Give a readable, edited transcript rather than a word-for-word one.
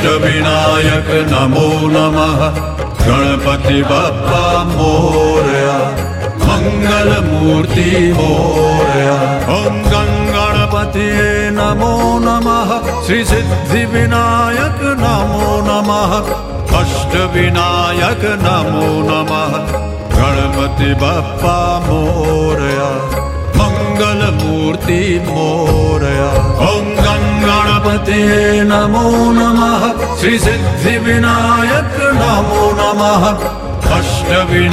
अष्टविनायक नमो नमः। गणपति बप्पा मोरया, मंगल मूर्ति मोरया। ओम गणपतिये नमो नमः। श्री सिद्धि विनायक नमो नमः। अष्टविनायक नमो नमः। गणपति बप्पा मोरया, मंगल मूर्ति मोरया। ओम गणपतिये नमो नमः। श्री सिद्धि विनायक नमो नमः। अष्टविनायक